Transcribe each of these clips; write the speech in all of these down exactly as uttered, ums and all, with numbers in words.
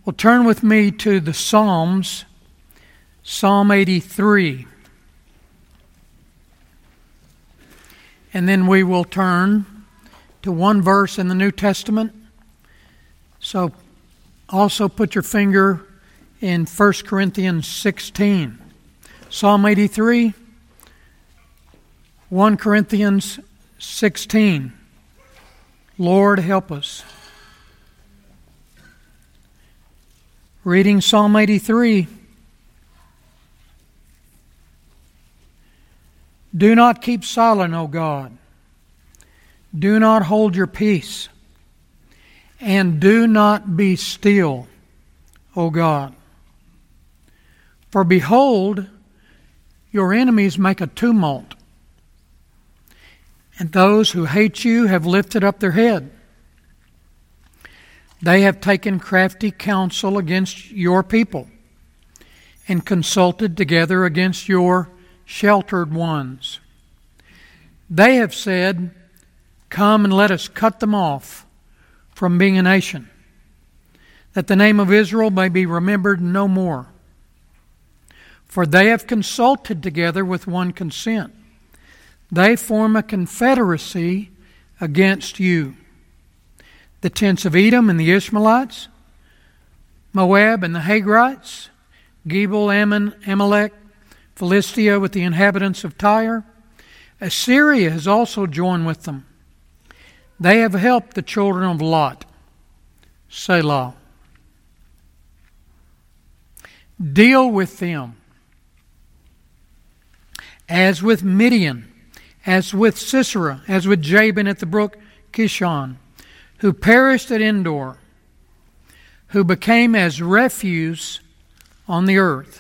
Well, turn with me to the Psalms, Psalm eighty-three. And then we will turn to one verse in the New Testament. So also put your finger in First Corinthians sixteen. Psalm eighty-three, First Corinthians sixteen. Lord, help us. Reading Psalm eighty-three. Do not keep silent, O God. Do not hold your peace. And do not be still, O God. For behold, your enemies make a tumult, and those who hate you have lifted up their head. They have taken crafty counsel against your people and consulted together against your sheltered ones. They have said, come and let us cut them off from being a nation, that the name of Israel may be remembered no more. For they have consulted together with one consent. They form a confederacy against you. The tents of Edom and the Ishmaelites, Moab and the Hagrites, Gebal, Ammon, Amalek, Philistia with the inhabitants of Tyre. Assyria has also joined with them. They have helped the children of Lot. Selah. Deal with them as with Midian, as with Sisera, as with Jabin at the brook Kishon, who perished at Endor, who became as refuse on the earth.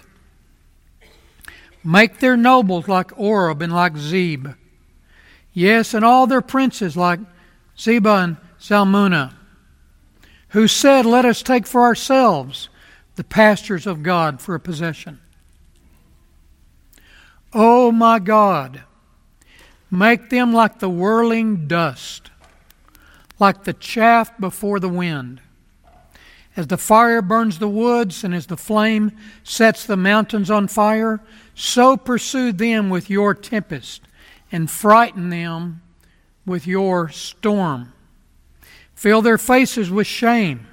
Make their nobles like Oreb and like Zeb. Yes, and all their princes like Zebah and Zalmunna, who said, let us take for ourselves the pastures of God for a possession. O my God, make them like the whirling dust, like the chaff before the wind. As the fire burns the woods and as the flame sets the mountains on fire, so pursue them with your tempest and frighten them with your storm. Fill their faces with shame,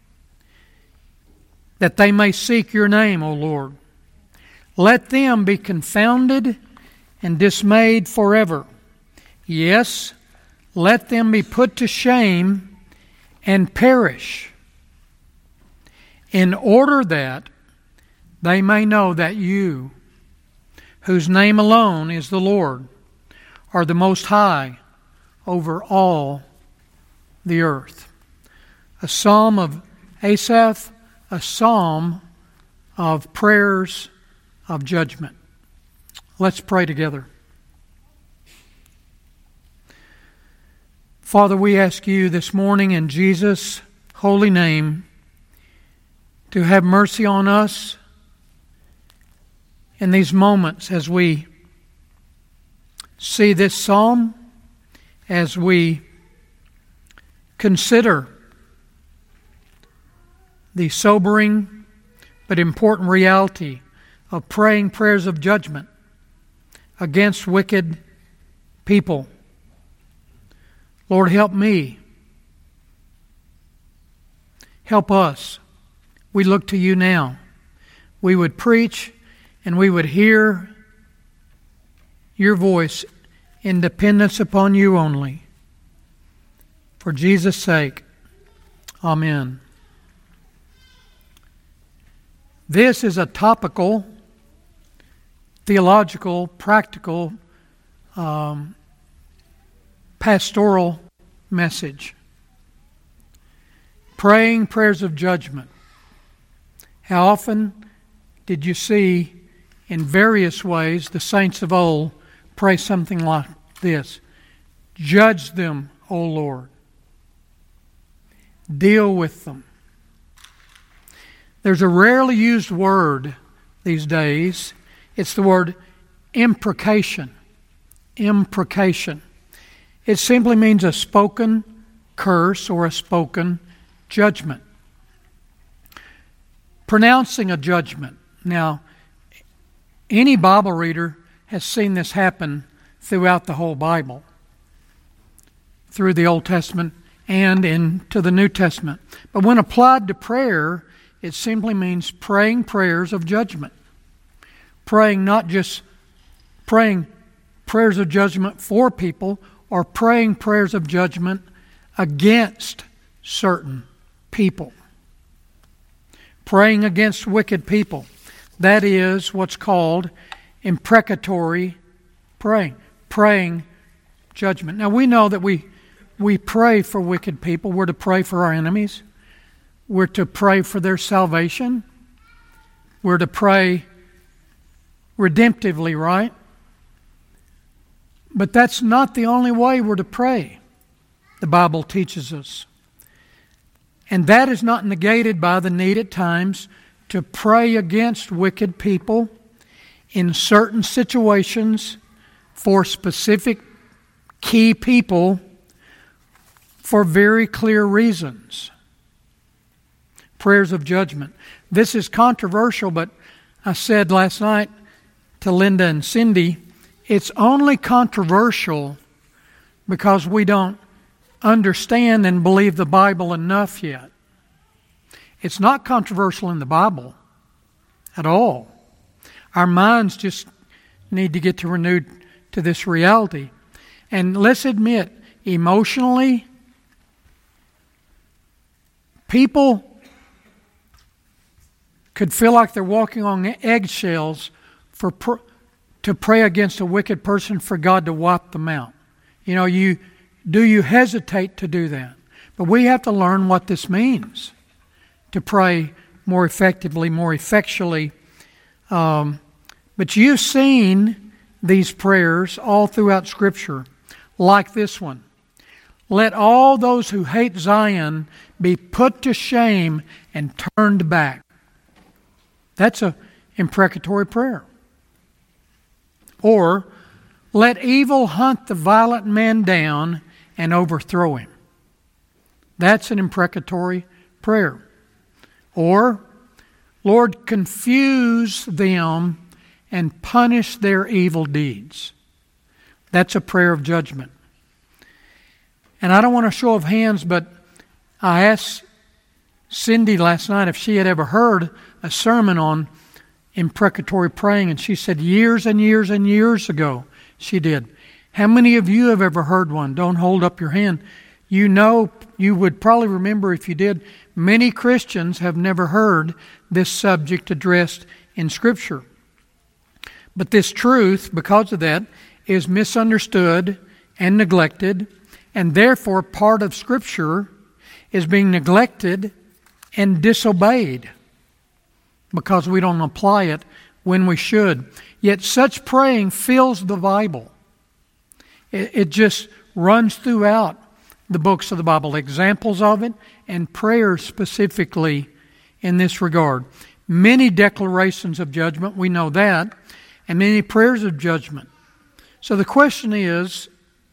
that they may seek your name, O Lord. Let them be confounded and dismayed forever. Yes, let them be put to shame and perish, in order that they may know that you, whose name alone is the Lord, are the Most High over all the earth. A psalm of Asaph, a psalm of prayers of judgment. Let's pray together. Father, we ask you this morning in Jesus' holy name to have mercy on us in these moments as we see this psalm, as we consider the sobering but important reality of praying prayers of judgment against wicked people. Lord, help me. Help us. We look to you now. We would preach and we would hear your voice in dependence upon you only. For Jesus' sake, amen. This is a topical, theological, practical, um, pastoral message. Praying prayers of judgment. How often did you see in various ways the saints of old pray something like this? Judge them, O Lord. Deal with them. There's a rarely used word these days. It's the word imprecation. Imprecation. It simply means a spoken curse or a spoken judgment. pronouncing a judgment. Now, any Bible reader has seen this happen throughout the whole Bible, through the Old Testament and into the New Testament. But when applied to prayer, it simply means praying prayers of judgment. Praying not just praying prayers of judgment for people, or praying prayers of judgment against certain people. Praying against wicked people. That is what's called imprecatory praying. Praying judgment. Now we know that we we pray for wicked people. We're to pray for our enemies. We're to pray for their salvation. We're to pray redemptively, right? But that's not the only way we're to pray, the Bible teaches us. And that is not negated by the need at times to pray against wicked people in certain situations for specific key people for very clear reasons. Prayers of judgment. This is controversial, but I said last night to Linda and Cindy, it's only controversial because we don't understand and believe the Bible enough yet. It's not controversial in the Bible at all. Our minds just need to get to renewed to this reality. And let's admit, emotionally, people could feel like they're walking on eggshells for pr- to pray against a wicked person for God to wipe them out. You know, you do you hesitate to do that? But we have to learn what this means to pray more effectively, more effectually. Um, but you've seen these prayers all throughout Scripture, like this one. Let all those who hate Zion be put to shame and turned back. That's an imprecatory prayer. Or, let evil hunt the violent man down and overthrow him. That's an imprecatory prayer. Or, Lord, confuse them and punish their evil deeds. That's a prayer of judgment. And I don't want a show of hands, but I asked Cindy last night if she had ever heard a sermon on imprecatory praying, and she said years and years and years ago she did. How many of you have ever heard one? Don't hold up your hand. You know, you would probably remember if you did, many Christians have never heard this subject addressed in Scripture. But this truth, because of that, is misunderstood and neglected, and therefore part of Scripture is being neglected and disobeyed because we don't apply it when we should. Yet such praying fills the Bible. It, it just runs throughout the books of the Bible, examples of it and prayers specifically in this regard. Many declarations of judgment, we know that, and many prayers of judgment. So the question is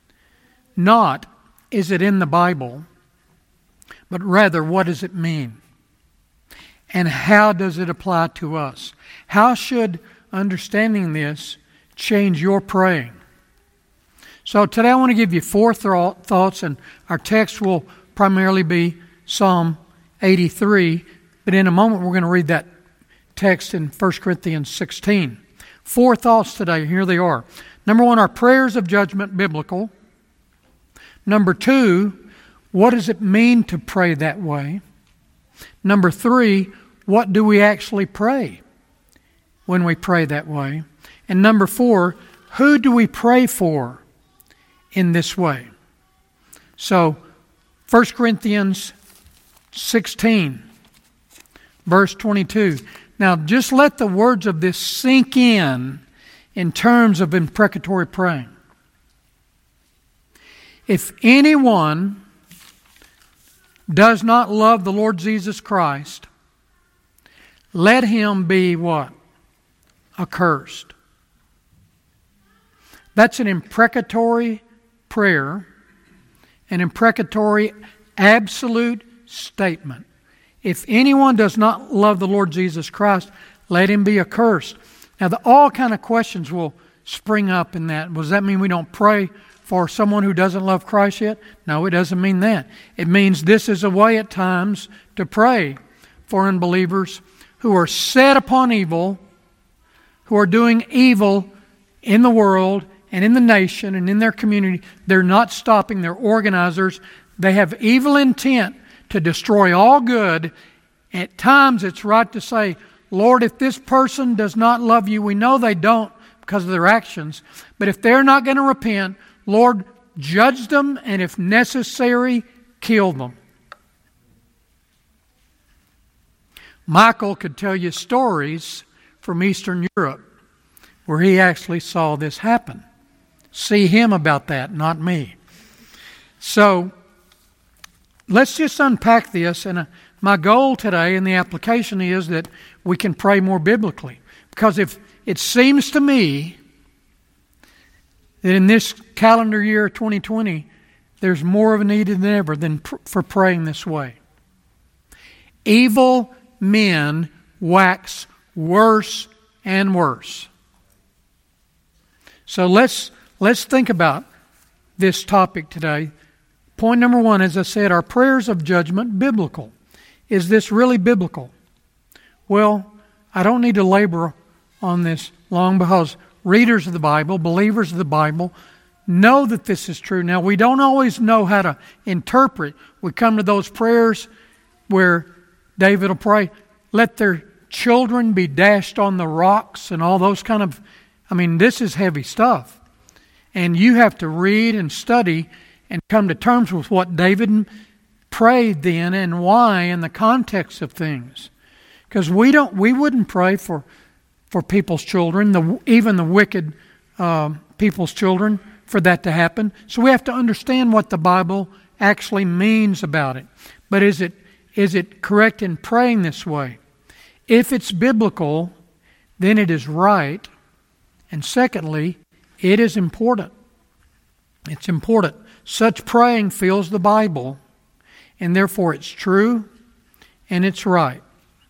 not, is it in the Bible, but rather, what does it mean? And how does it apply to us? How should understanding this change your praying? So today I want to give you four th- thoughts, and our text will primarily be Psalm eighty-three, but in a moment we're going to read that text in First Corinthians sixteen. Four thoughts today, here they are. Number one, are prayers of judgment biblical? Number two, what does it mean to pray that way? Number three, what do we actually pray when we pray that way? And number four, who do we pray for in this way? So, First Corinthians sixteen, verse twenty-two. Now, just let the words of this sink in in terms of imprecatory praying. If anyone does not love the Lord Jesus Christ, let him be what? Accursed. That's an imprecatory prayer, an imprecatory absolute statement. if anyone does not love the Lord Jesus Christ, let him be accursed. Now, the, all kind of questions will spring up in that. Does that mean we don't pray for someone who doesn't love Christ yet? No, it doesn't mean that. It means this is a way at times to pray for unbelievers who are set upon evil, who are doing evil in the world and in the nation and in their community. They're not stopping. They're organizers. They have evil intent to destroy all good. At times it's right to say, Lord, if this person does not love you, we know they don't because of their actions, but if they're not going to repent, Lord, judge them, and if necessary, kill them. Michael could tell you stories from Eastern Europe where he actually saw this happen. See him about that, not me. So, let's just unpack this, and uh, my goal today in the application is that we can pray more biblically. Because if it seems to me that in this calendar year twenty twenty, there's more of a need than ever than pr- for praying this way. Evil men wax worse and worse. So let's let's think about this topic today. Point number one, as I said, are prayers of judgment biblical? Is this really biblical? Well, I don't need to labor on this long because readers of the Bible, believers of the Bible, know that this is true. Now, we don't always know how to interpret. We come to those prayers where David will pray, let their children be dashed on the rocks and all those kind of, I mean, this is heavy stuff. And you have to read and study and come to terms with what David prayed then and why in the context of things. Because we don't, we wouldn't pray for for people's children, the, even the wicked uh, people's children, for that to happen. So we have to understand what the Bible actually means about it. But is it is it correct in praying this way? If it's biblical, then it is right. And secondly, it is important. It's important. Such praying fills the Bible, and therefore it's true and it's right.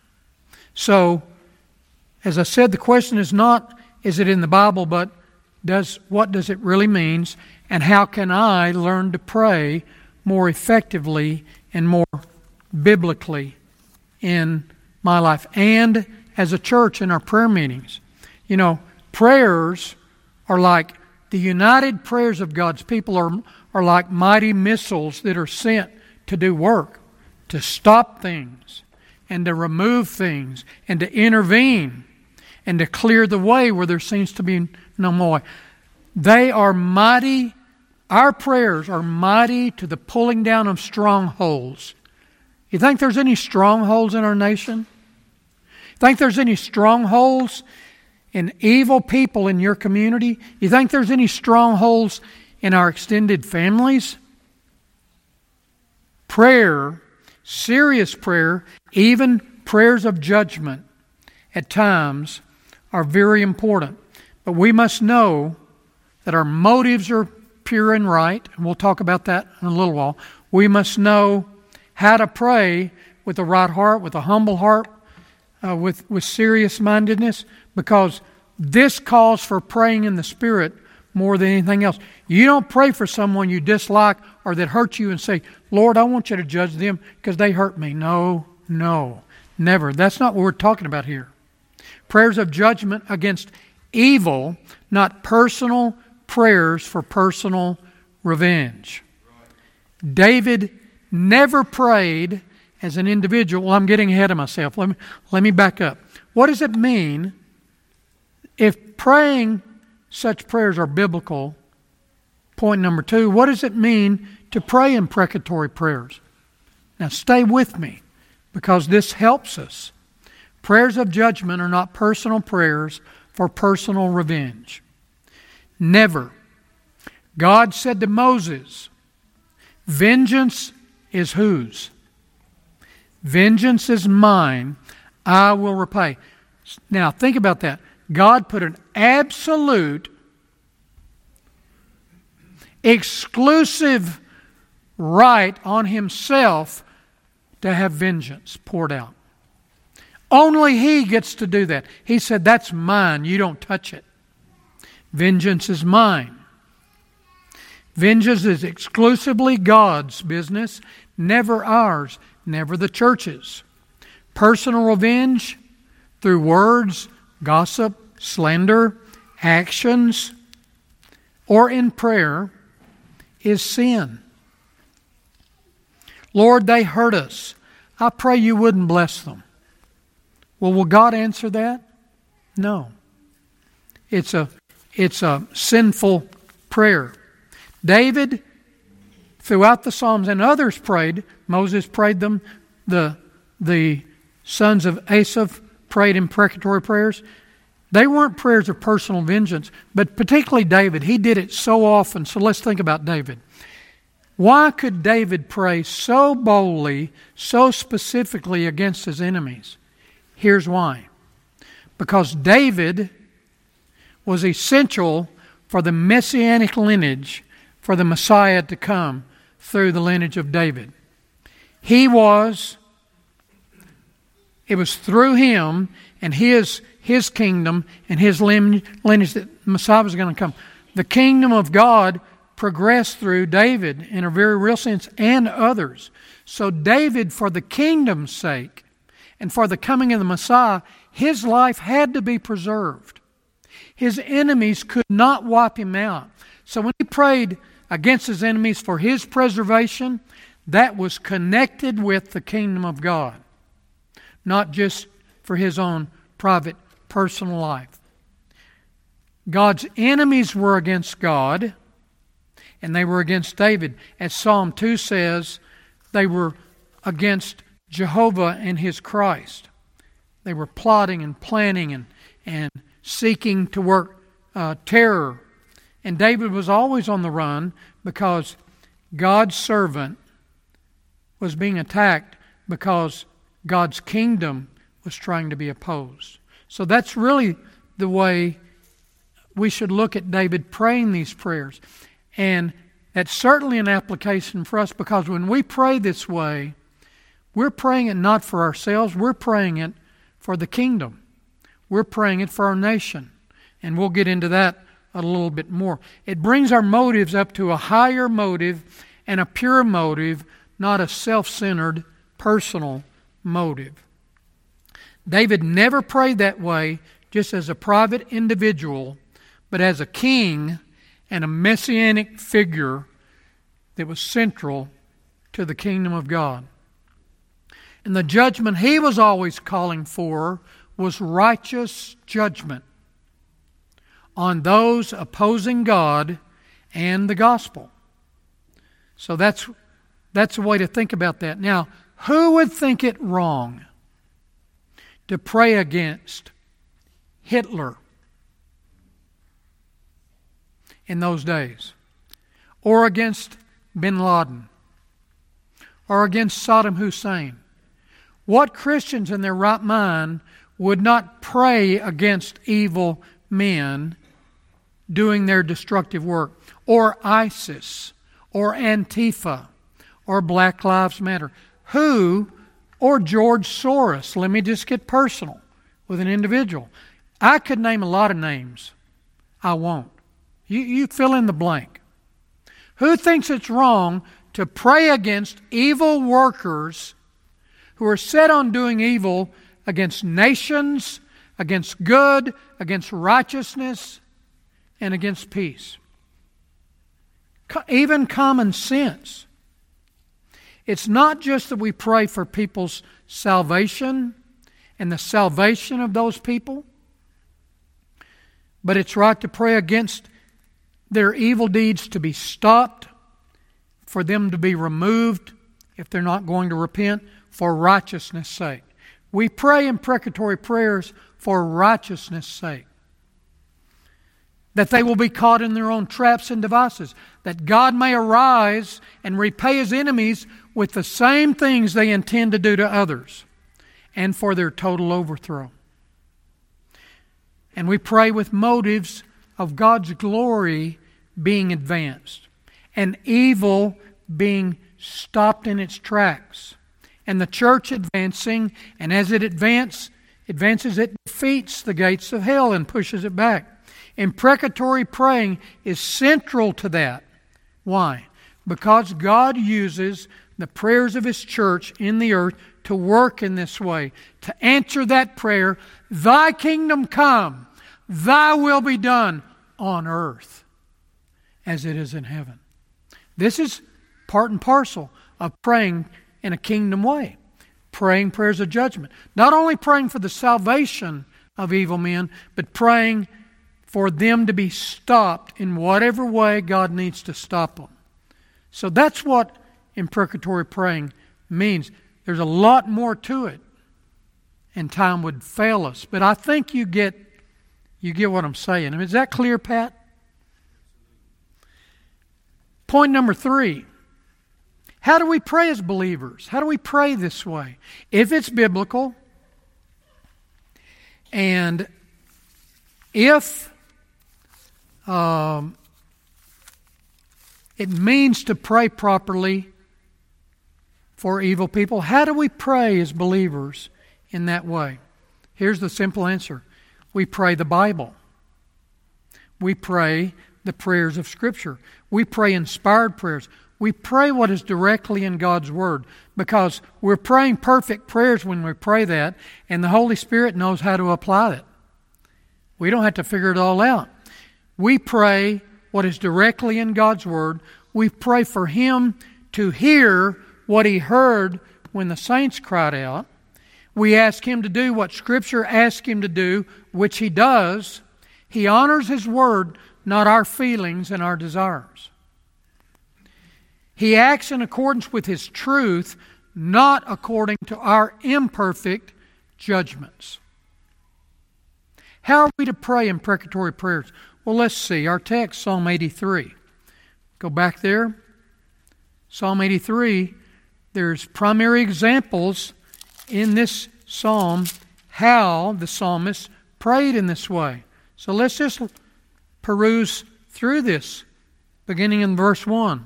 So, as I said, the question is not, is it in the Bible, but does what does it really mean, and how can I learn to pray more effectively and more biblically in my life and as a church in our prayer meetings? You know, prayers are like the united prayers of God's people are, are like mighty missiles that are sent to do work, to stop things and to remove things and to intervene and to clear the way where there seems to be no more way. They are mighty, our prayers are mighty to the pulling down of strongholds. You think there's any strongholds in our nation? Think there's any strongholds in evil people in your community? You think there's any strongholds in our extended families? Prayer, serious prayer, even prayers of judgment at times are very important. But we must know that our motives are pure and right, and we'll talk about that in a little while. We must know how to pray with a right heart, with a humble heart, uh, with, with serious mindedness, because this calls for praying in the Spirit more than anything else. You don't pray for someone you dislike or that hurts you and say, Lord, I want you to judge them because they hurt me. No, no, never. That's not what we're talking about here. Prayers of judgment against evil, not personal prayers for personal revenge. David never prayed as an individual. Well, I'm getting ahead of myself. Let me, let me back up. What does it mean if praying such prayers are biblical? Point number two, what does it mean to pray imprecatory prayers? Now stay with me because this helps us. Prayers of judgment are not personal prayers for personal revenge. Never. God said to Moses, vengeance is whose? Vengeance is mine, I will repay. Now think about that. God put an absolute, exclusive right on Himself to have vengeance poured out. Only He gets to do that. He said, that's mine. You don't touch it. Vengeance is mine. Vengeance is exclusively God's business, never ours, never the church's. Personal revenge through words, gossip, slander, actions, or in prayer is sin. Lord, they hurt us. I pray you wouldn't bless them. Well, will God answer that? No. It's a, it's a sinful prayer. David, throughout the Psalms, and others prayed. Moses prayed them. The, the sons of Asaph prayed imprecatory prayers. They weren't prayers of personal vengeance, but particularly David. He did it so often. So let's think about David. Why could David pray so boldly, so specifically against his enemies? Here's why. Because David was essential for the messianic lineage, for the Messiah to come through the lineage of David. He was, it was through him and his, his kingdom and his lineage that Messiah was going to come. The kingdom of God progressed through David in a very real sense and others. So David, for the kingdom's sake and for the coming of the Messiah, his life had to be preserved. His enemies could not wipe him out. So when he prayed against his enemies for his preservation, that was connected with the kingdom of God, not just for his own private, personal life. God's enemies were against God, and they were against David. As Psalm two says, they were against Jehovah and His Christ. They were plotting and planning and, and seeking to work uh, terror. And David was always on the run because God's servant was being attacked because God's kingdom was trying to be opposed. So that's really the way we should look at David praying these prayers. And that's certainly an application for us, because when we pray this way, we're praying it not for ourselves, we're praying it for the kingdom. We're praying it for our nation. And we'll get into that a little bit more. It brings our motives up to a higher motive and a pure motive, not a self-centered, personal motive. David never prayed that way just as a private individual, but as a king and a messianic figure that was central to the kingdom of God. And the judgment he was always calling for was righteous judgment on those opposing God and the gospel. So that's that's a way to think about that. Now, who would think it wrong to pray against Hitler in those days, or against bin Laden, or against Saddam Hussein? What Christians in their right mind would not pray against evil men doing their destructive work, or ISIS, or Antifa, or Black Lives Matter? Who, or George Soros? Let me just get personal with an individual. I could name a lot of names. I won't. You, you fill in the blank. Who thinks it's wrong to pray against evil workers who are set on doing evil against nations, against good, against righteousness, and against peace? Co- even common sense. It's not just that we pray for people's salvation and the salvation of those people, but it's right to pray against their evil deeds to be stopped, for them to be removed if they're not going to repent, for righteousness' sake. We pray imprecatory prayers for righteousness' sake. That they will be caught in their own traps and devices. That God may arise and repay His enemies with the same things they intend to do to others, and for their total overthrow. And we pray with motives of God's glory being advanced, and evil being stopped in its tracks, and the church advancing, and as it advance, advances, it defeats the gates of hell and pushes it back. Imprecatory praying is central to that. Why? Because God uses the prayers of His church in the earth to work in this way, to answer that prayer, Thy kingdom come, Thy will be done on earth as it is in heaven. This is part and parcel of praying in a kingdom way, praying prayers of judgment. Not only praying for the salvation of evil men, but praying for them to be stopped in whatever way God needs to stop them. So that's what imprecatory praying means. There's a lot more to it, and time would fail us. But I think you get you get what I'm saying. I mean, is that clear, Pat? Point number three. How do we pray as believers? How do we pray this way? If it's biblical, and if um, it means to pray properly for evil people, how do we pray as believers in that way? Here's the simple answer. We pray the Bible. We pray the prayers of Scripture. We pray inspired prayers. We pray what is directly in God's Word, because we're praying perfect prayers when we pray that, and the Holy Spirit knows how to apply it. We don't have to figure it all out. We pray what is directly in God's Word. We pray for Him to hear what He heard when the saints cried out. We ask Him to do what Scripture asks Him to do, which He does. He honors His Word, not our feelings and our desires. He acts in accordance with His truth, not according to our imperfect judgments. How are we to pray imprecatory prayers? Well, let's see. Our text, Psalm eighty-three. Go back there. Psalm eighty-three, there's primary examples in this psalm how the psalmist prayed in this way. So let's just peruse through this, beginning in verse one.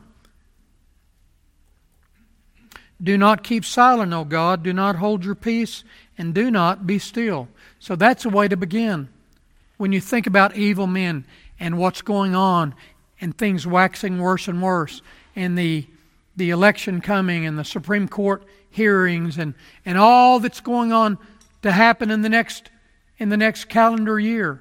Do not keep silent, O God. Do not hold your peace, and do not be still. So that's a way to begin. When you think about evil men and what's going on, and things waxing worse and worse, and the the election coming, and the Supreme Court hearings, and, and all that's going on to happen in the next in the next calendar year.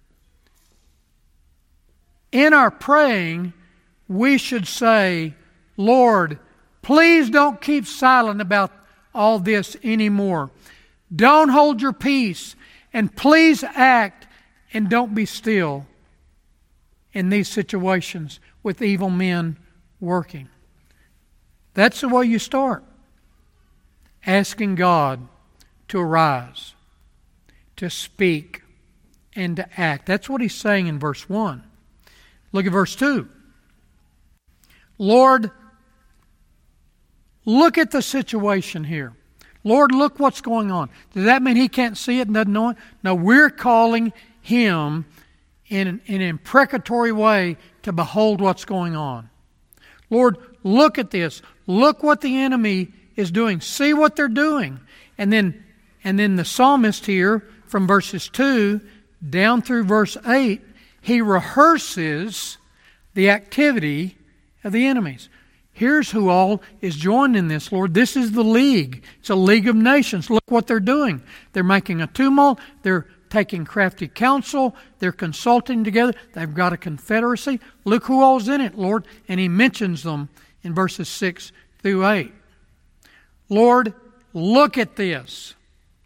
In our praying, we should say, Lord, please don't keep silent about all this anymore. Don't hold your peace, and please act, and don't be still in these situations with evil men working. That's the way you start. Asking God to arise, to speak, and to act. That's what He's saying in verse one. Look at verse two. Lord, look at the situation here. Lord, look what's going on. Does that mean He can't see it and doesn't know it? No, we're calling Him in an, in an imprecatory way to behold what's going on. Lord, look at this. Look what the enemy is doing. See what they're doing. And then, and then the psalmist here, from verses two down through verse eight, he rehearses the activity of the enemies. Here's who all is joined in this, Lord. This is the league. It's a league of nations. Look what they're doing. They're making a tumult. They're taking crafty counsel. They're consulting together. They've got a confederacy. Look who all's in it, Lord. And He mentions them in verses six through eight. Lord, look at this.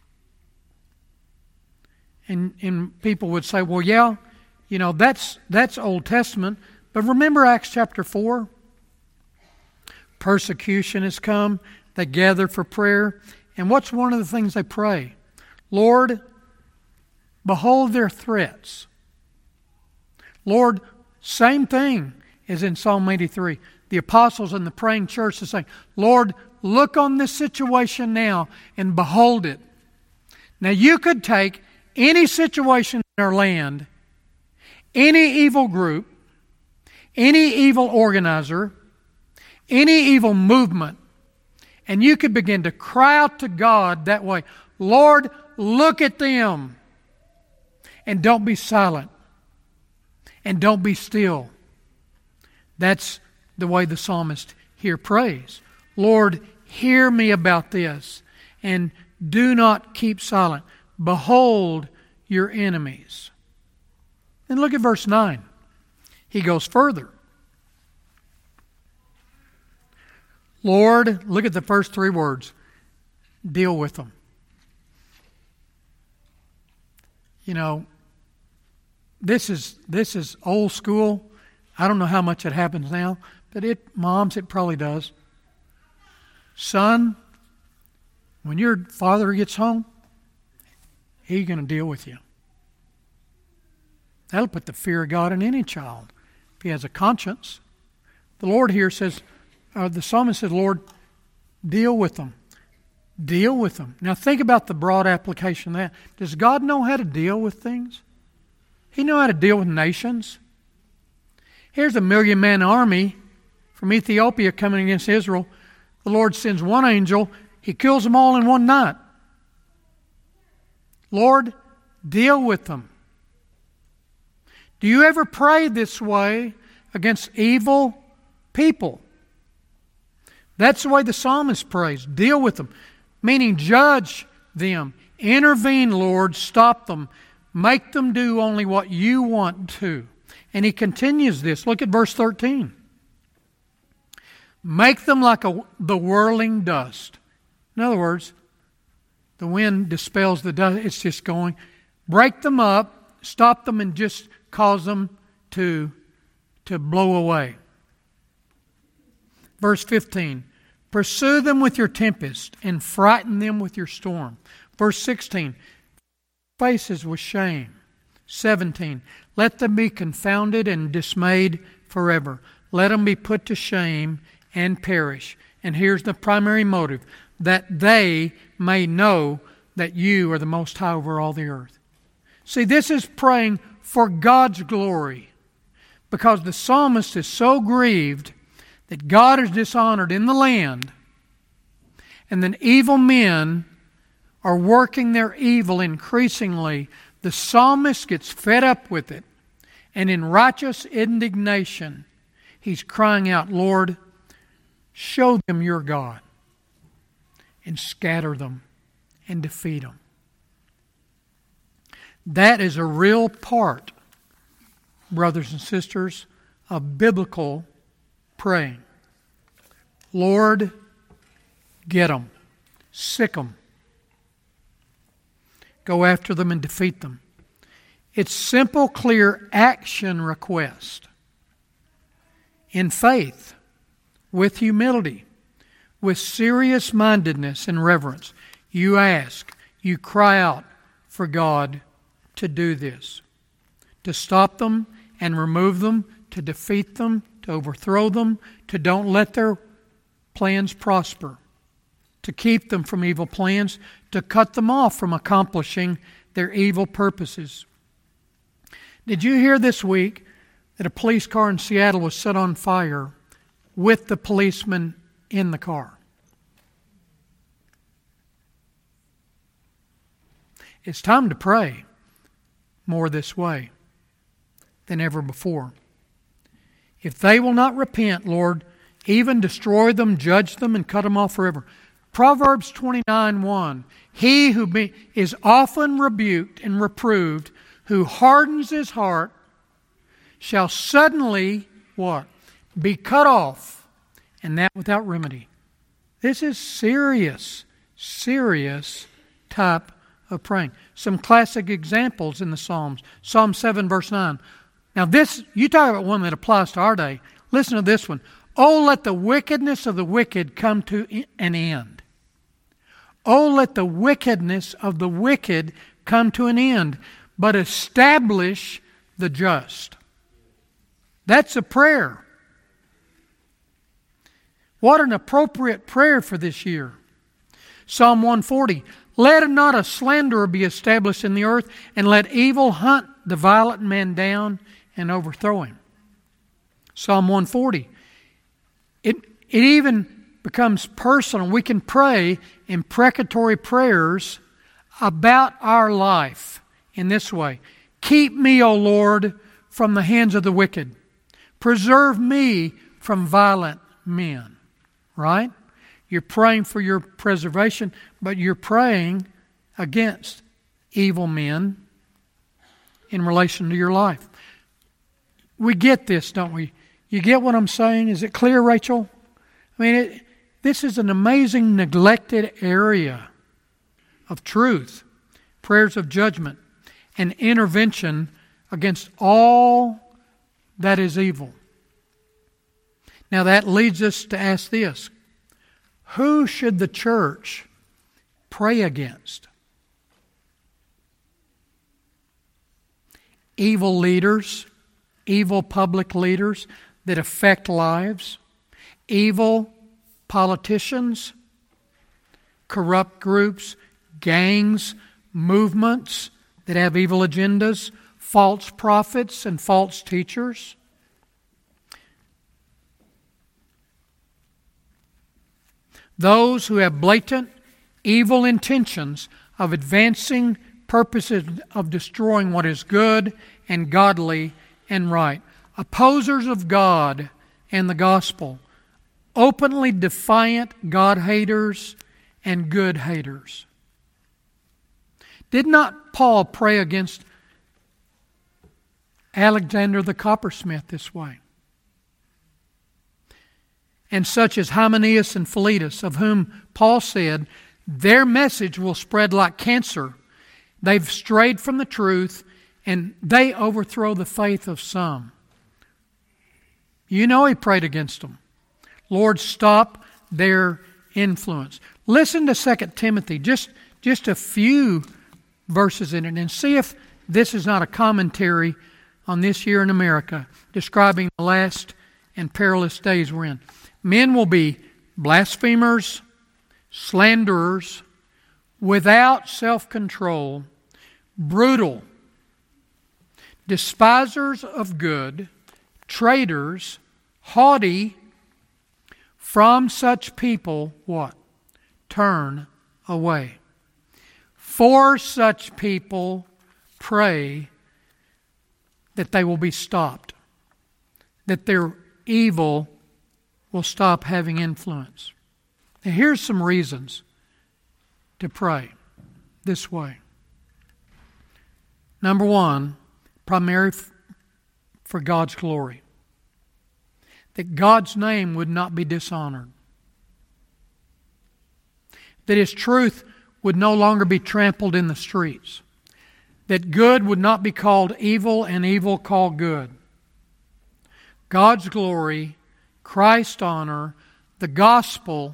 And, and people would say, well, yeah, you know, that's that's Old Testament. But remember Acts chapter four? Persecution has come. They gather for prayer. And what's one of the things they pray? Lord, behold their threats. Lord, same thing as in Psalm eighty-three. The apostles in the praying church are saying, Lord, look on this situation now and behold it. Now you could take any situation in our land, any evil group, any evil organizer, any evil movement, And you could begin to cry out to God that way. Lord, look at them. And don't be silent. And don't be still. That's the way the psalmist here prays. Lord, hear me about this. And do not keep silent. Behold your enemies. And look at verse nine. He goes further. Lord, look at the first three words. Deal with them. You know, this is this is old school. I don't know how much it happens now, but it, moms, it probably does. Son, when your father gets home, he's going to deal with you. That'll put the fear of God in any child if he has a conscience. The Lord here says, uh, the psalmist said, Lord, deal with them. Deal with them. Now think about the broad application of that. Does God know how to deal with things? He knows how to deal with nations. Here's a million-man army from Ethiopia coming against Israel. The Lord sends one angel. He kills them all in one night. Lord, deal with them. Do you ever pray this way against evil people? That's the way the psalmist prays. Deal with them. Meaning judge them. Intervene, Lord. Stop them. Make them do only what you want to. And he continues this. Look at verse thirteen. Make them like a, the whirling dust. In other words, the wind dispels the dust. It's just going. Break them up. Stop them and just cause them to, to blow away. Verse fifteen. Pursue them with your tempest and frighten them with your storm. Verse sixteen. Faces with shame. seventeen. Let them be confounded and dismayed forever. Let them be put to shame and perish. And here's the primary motive. That they may know that you are the Most High over all the earth. See, this is praying for God's glory. Because the psalmist is so grieved that God is dishonored in the land. And then evil men are working their evil increasingly. The psalmist gets fed up with it. And in righteous indignation, he's crying out, Lord, show them your God. And scatter them and defeat them. That is a real part, brothers and sisters, of biblical praying. Lord, get them. Sick them. Go after them and defeat them. It's simple, clear action request. In faith, with humility, with serious mindedness and reverence, you ask, you cry out for God to do this. To stop them and remove them, to defeat them, to overthrow them, to don't let their plans prosper, to keep them from evil plans, to cut them off from accomplishing their evil purposes. Did you hear this week that a police car in Seattle was set on fire with the policeman in the car? It's time to pray more this way than ever before. If they will not repent, Lord, even destroy them, judge them, and cut them off forever. Proverbs twenty-nine one. He who be, is often rebuked and reproved, who hardens his heart, shall suddenly, what? Be cut off, and that without remedy. This is serious, serious type of praying. Some classic examples in the Psalms. Psalm seven verse nine. Now this, you talk about one that applies to our day. Listen to this one. Oh, let the wickedness of the wicked come to an end. Oh, let the wickedness of the wicked come to an end, but establish the just. That's a prayer. What an appropriate prayer for this year. Psalm one forty. Let not a slanderer be established in the earth, and let evil hunt the violent man down and overthrow him. Psalm one forty. It, it even becomes personal. We can pray imprecatory prayers about our life in this way. Keep me, O Lord, from the hands of the wicked. Preserve me from violent men. Right? You're praying for your preservation, but you're praying against evil men in relation to your life. We get this, don't we? You get what I'm saying? Is it clear, Rachel? I mean, it, this is an amazing neglected area of truth, prayers of judgment, and intervention against all that is evil. Now that leads us to ask this: who should the church pray against? Evil leaders, evil public leaders that affect lives, evil politicians, corrupt groups, gangs, movements that have evil agendas, false prophets and false teachers. Those who have blatant evil intentions of advancing purposes of destroying what is good and godly and right. Opposers of God and the gospel. Openly defiant God haters and good haters. Did not Paul pray against Alexander the coppersmith this way? And such as Hymenaeus and Philetus, of whom Paul said, their message will spread like cancer. They've strayed from the truth, and they overthrow the faith of some. You know he prayed against them. Lord, stop their influence. Listen to Second Timothy, just, just a few verses in it, and see if this is not a commentary on this year in America, describing the last and perilous days we're in. Men will be blasphemers, slanderers, without self-control, brutal, despisers of good, traitors, haughty. From such people, what? Turn away. For such people, pray that they will be stopped, that their evil will stop having influence. Now, here's some reasons to pray this way. Number one, primarily for God's glory. That God's name would not be dishonored. That His truth would no longer be trampled in the streets. That good would not be called evil and evil called good. God's glory, Christ's honor, the gospel.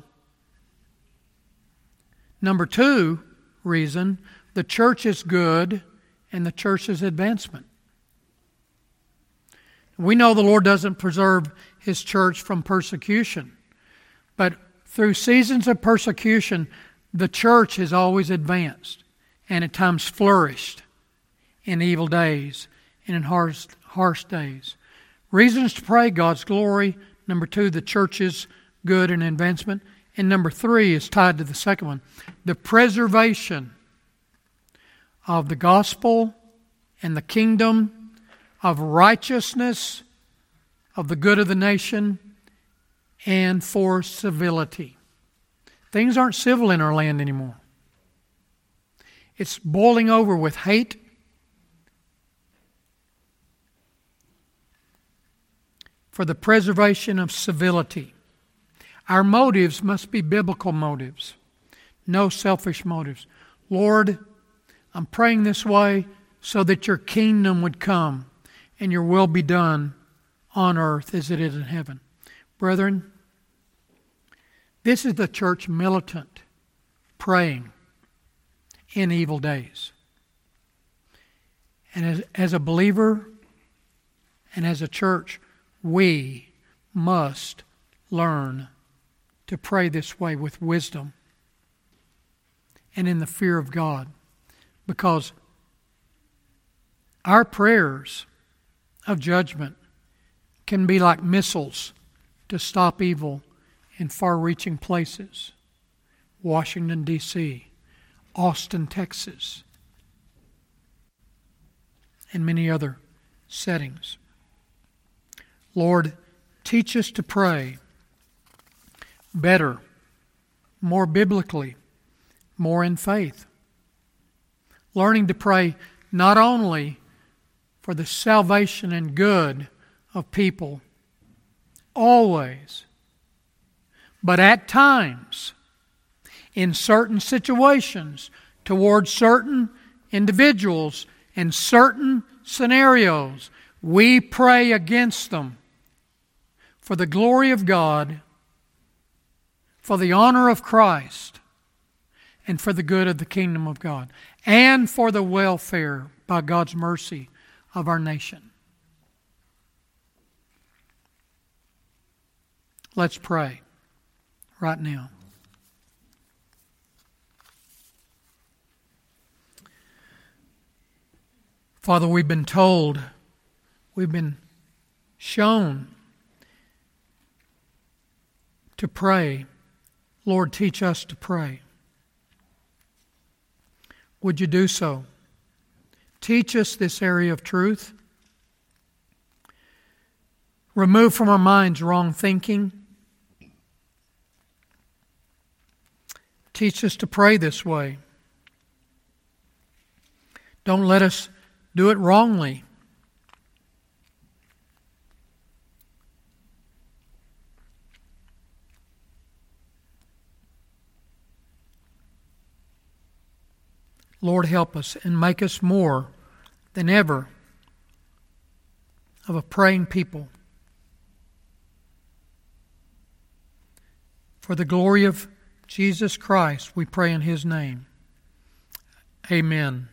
Number two reason, the church is good and the church's advancement. We know the Lord doesn't preserve His church from persecution, but through seasons of persecution, the church has always advanced and at times flourished in evil days and in harsh, harsh days. Reasons to pray, God's glory. Number two, the church's good and advancement. And number three is tied to the second one, the preservation of the gospel and the kingdom, of righteousness, of the good of the nation, and for civility. Things aren't civil in our land anymore. It's boiling over with hate, for the preservation of civility. Our motives must be biblical motives, no selfish motives. Lord, I'm praying this way so that your kingdom would come and your will be done on earth as it is in heaven. Brethren, this is the church militant praying in evil days. And as, as a believer and as a church, we must learn to pray this way with wisdom and in the fear of God, because our prayers of judgment can be like missiles to stop evil in far-reaching places. Washington, D C, Austin, Texas, and many other settings. Lord, teach us to pray better, more biblically, more in faith. Learning to pray not only for the salvation and good of people, always, but at times, in certain situations, towards certain individuals and certain scenarios, we pray against them for the glory of God, for the honor of Christ, and for the good of the kingdom of God, and for the welfare, by God's mercy, of our nation. Let's pray right now. Father, we've been told, we've been shown to pray. Lord, teach us to pray. Would you do so? Teach us this area of truth. Remove from our minds wrong thinking. Teach us to pray this way. Don't let us do it wrongly. Lord, help us and make us more than ever of a praying people. For the glory of Jesus Christ, we pray in His name. Amen.